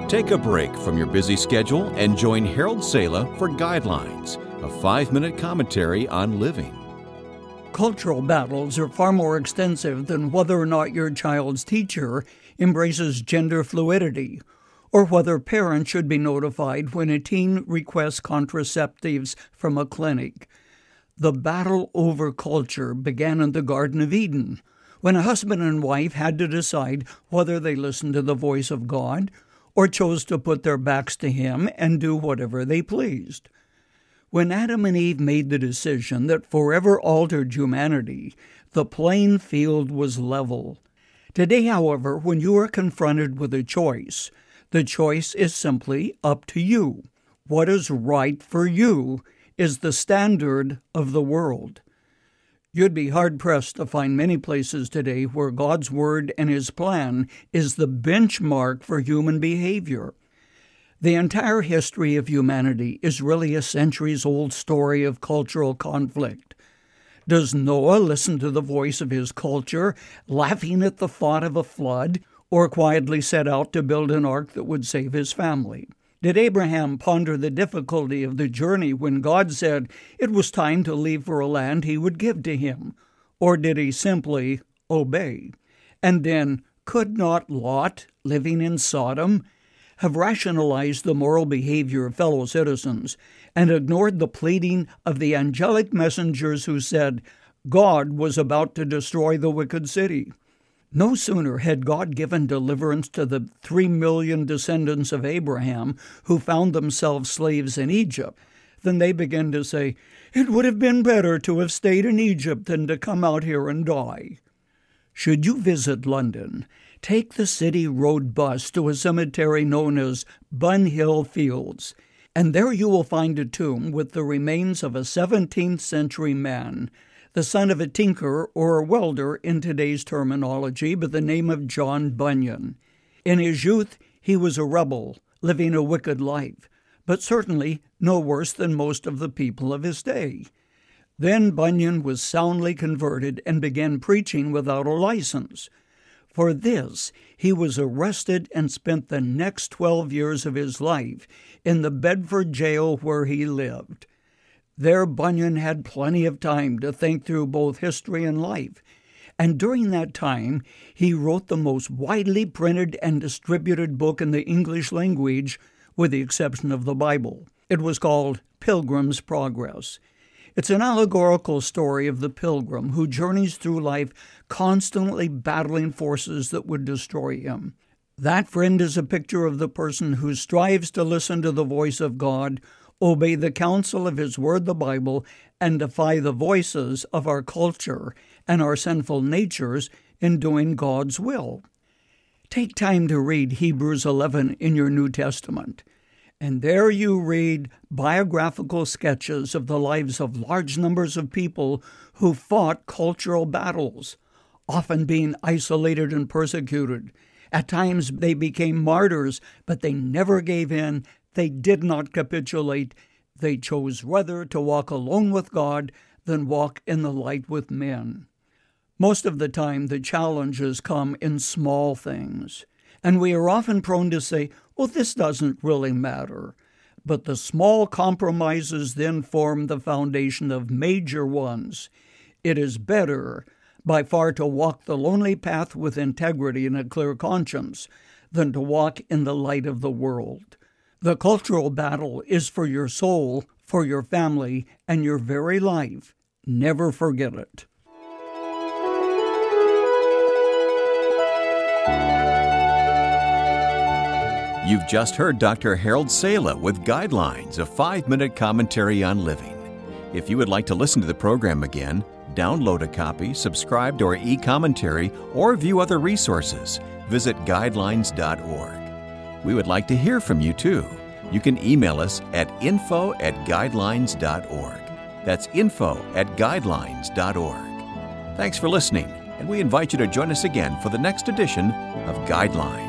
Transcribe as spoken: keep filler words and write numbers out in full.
Take a break from your busy schedule and join Harold Sala for Guidelines, a five-minute commentary on living. Cultural battles are far more extensive than whether or not your child's teacher embraces gender fluidity, or whether parents should be notified when a teen requests contraceptives from a clinic. The battle over culture began in the Garden of Eden, when a husband and wife had to decide whether they listened to the voice of God or chose to put their backs to Him and do whatever they pleased. When Adam and Eve made the decision that forever altered humanity, the playing field was level. Today, however, when you are confronted with a choice, the choice is simply up to you. What is right for you is the standard of the world. You'd be hard-pressed to find many places today where God's Word and His plan is the benchmark for human behavior. The entire history of humanity is really a centuries-old story of cultural conflict. Does Noah listen to the voice of his culture, laughing at the thought of a flood, or quietly set out to build an ark that would save his family? Did Abraham ponder the difficulty of the journey when God said it was time to leave for a land He would give to him? Or did he simply obey? And then, could not Lot, living in Sodom, have rationalized the moral behavior of fellow citizens and ignored the pleading of the angelic messengers who said God was about to destroy the wicked city? No sooner had God given deliverance to the three million descendants of Abraham who found themselves slaves in Egypt than they began to say, it would have been better to have stayed in Egypt than to come out here and die. Should you visit London, take the City Road bus to a cemetery known as Bunhill Fields, and there you will find a tomb with the remains of a seventeenth century man, the son of a tinker or a welder in today's terminology, by the name of John Bunyan. In his youth, he was a rebel, living a wicked life, but certainly no worse than most of the people of his day. Then Bunyan was soundly converted and began preaching without a license. For this, he was arrested and spent the next twelve years of his life in the Bedford jail where he lived. There Bunyan had plenty of time to think through both history and life, and during that time he wrote the most widely printed and distributed book in the English language, with the exception of the Bible. It was called Pilgrim's Progress. It's an allegorical story of the pilgrim who journeys through life constantly battling forces that would destroy him. That, friend, is a picture of the person who strives to listen to the voice of God, obey the counsel of His Word, the Bible, and defy the voices of our culture and our sinful natures in doing God's will. Take time to read Hebrews eleven in your New Testament, and there you read biographical sketches of the lives of large numbers of people who fought cultural battles, often being isolated and persecuted. At times they became martyrs, but they never gave in. They did not capitulate. They chose rather to walk alone with God than walk in the light with men. Most of the time, the challenges come in small things, and we are often prone to say, well, this doesn't really matter. But the small compromises then form the foundation of major ones. It is better, by far, to walk the lonely path with integrity and a clear conscience than to walk in the light of the world. The cultural battle is for your soul, for your family, and your very life. Never forget it. You've just heard Doctor Harold Sala with Guidelines, a five-minute commentary on living. If you would like to listen to the program again, download a copy, subscribe to our e-commentary, or view other resources, visit guidelines dot org. We would like to hear from you, too. You can email us at info at guidelines dot org. That's info at guidelines dot org. Thanks for listening, and we invite you to join us again for the next edition of Guidelines.